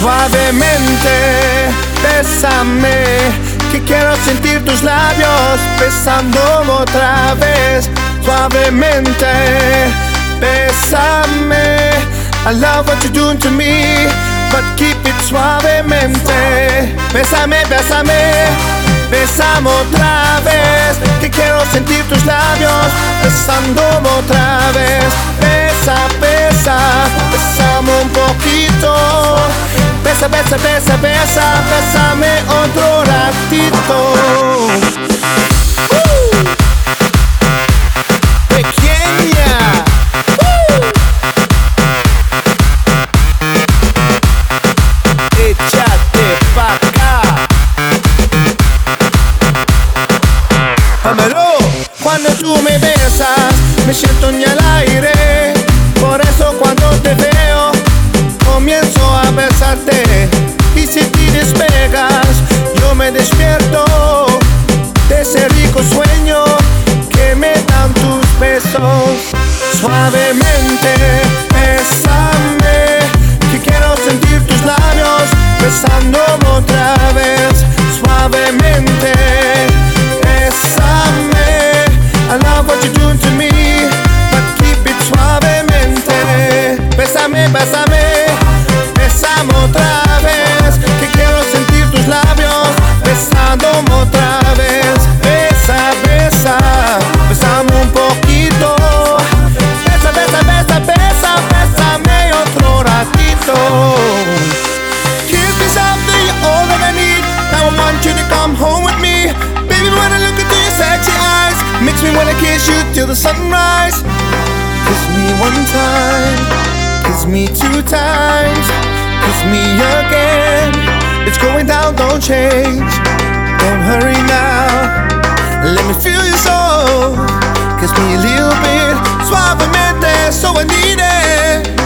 Suavemente, bésame, que quiero sentir tus labios besándome otra vez. Suavemente, bésame, I love what you're doing to me, but keep it suavemente. Bésame, bésame, bésame otra vez, que quiero sentir tus labios besándome otra vez. Besa, besa, bésame un poquito. Besa, besa, besa, besa, bésame otro ratito. Pequeña. Échate pa' acá. Dámelo. Cuando tú me besas, me siento en el aire. Por eso cuando te veo, comienzo a besarte. Y si te despegas, yo me despierto de ese rico sueño que me dan tus besos. Suavemente, bésame, que quiero sentir tus labios besándome otra vez. Suavemente, bésame, I love what you're doing to me, but keep it suavemente. Bésame, bésame, bésame otra vez, que quiero sentir tus labios besándome otra vez. Besa, besa, bésame un poquito. Besa, besa, besa, besa, bésame otro ratito. Kiss me softly, you're all that I need. Now I want you to come home with me. Baby, when I look into your sexy eyes, makes me wanna kiss you till the sunrise. Kiss me one time, kiss me two times, kiss me again. It's going down, don't change. Don't hurry now. Let me feel your soul. Kiss me a little bit, suavemente, so I need it.